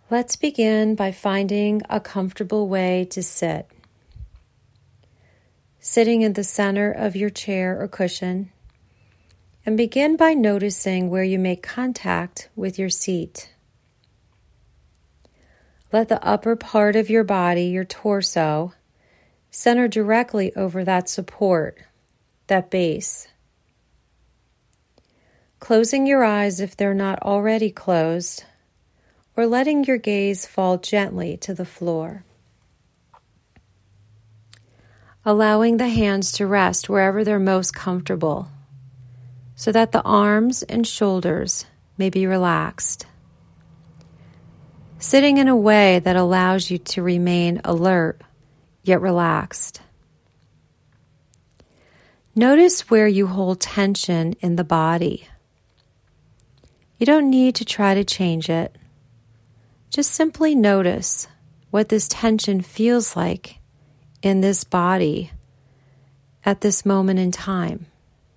Let's begin by finding a comfortable way to sit. Sitting in the center of your chair or cushion, and begin by noticing where you make contact with your seat. Let the upper part of your body, your torso, center directly over that support, that base. Closing your eyes if they're not already closed, or letting your gaze fall gently to the floor. Allowing the hands to rest wherever they're most comfortable, so that the arms and shoulders may be relaxed. Sitting in a way that allows you to remain alert, yet relaxed. Notice where you hold tension in the body. You don't need to try to change it. Just simply notice what this tension feels like in this body at this moment in time.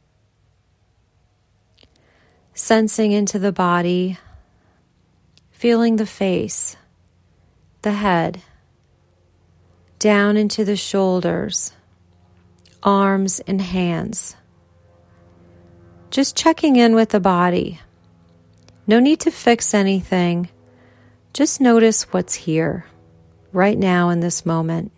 Sensing into the body, feeling the face, the head, down into the shoulders, arms and hands. Just checking in with the body. No need to fix anything. Just notice what's here, right now in this moment.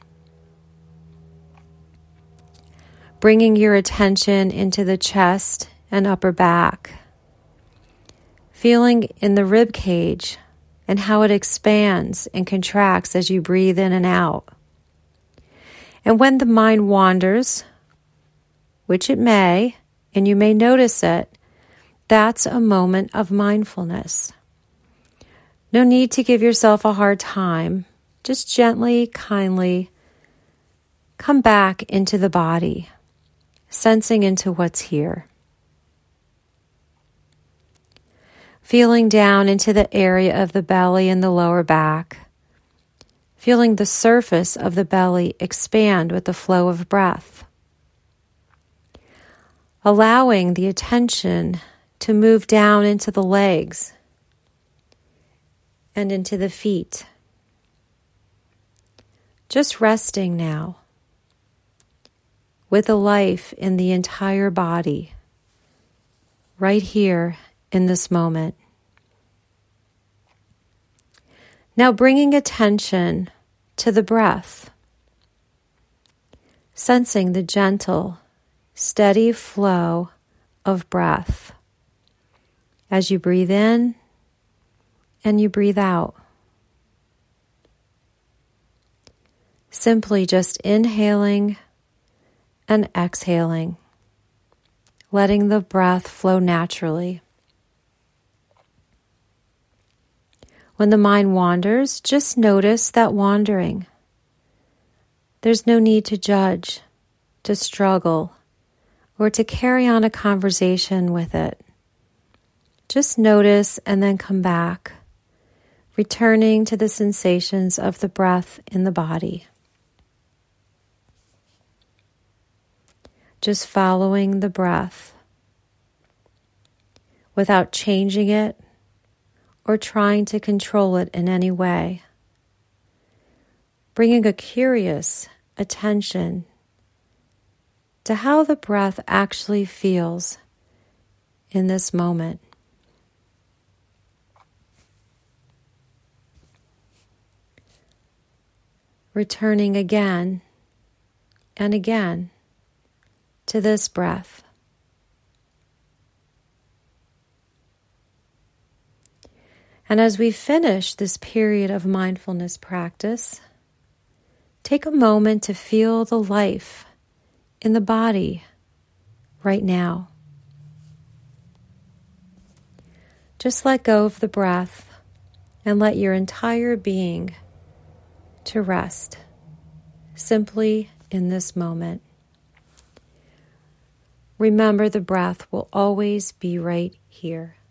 Bringing your attention into the chest and upper back. Feeling in the rib cage and how it expands and contracts as you breathe in and out. And when the mind wanders, which it may, and you may notice it, that's a moment of mindfulness. No need to give yourself a hard time. Just gently, kindly come back into the body, sensing into what's here. Feeling down into the area of the belly and the lower back. Feeling the surface of the belly expand with the flow of breath. Allowing the attention to move down into the legs and into the feet. Just resting now with a life in the entire body, right here in this moment. Now bringing attention to the breath, sensing the gentle, steady flow of breath as you breathe in and you breathe out. Simply just inhaling and exhaling, letting the breath flow naturally. When the mind wanders, just notice that wandering. There's no need to judge, to struggle, or to carry on a conversation with it. Just notice and then come back, returning to the sensations of the breath in the body. Just following the breath without changing it or trying to control it in any way. Bringing a curious attention to how the breath actually feels in this moment. Returning again and again to this breath. And as we finish this period of mindfulness practice, take a moment to feel the life in the body right now. Just let go of the breath and let your entire being to rest simply in this moment. Remember, the breath will always be right here.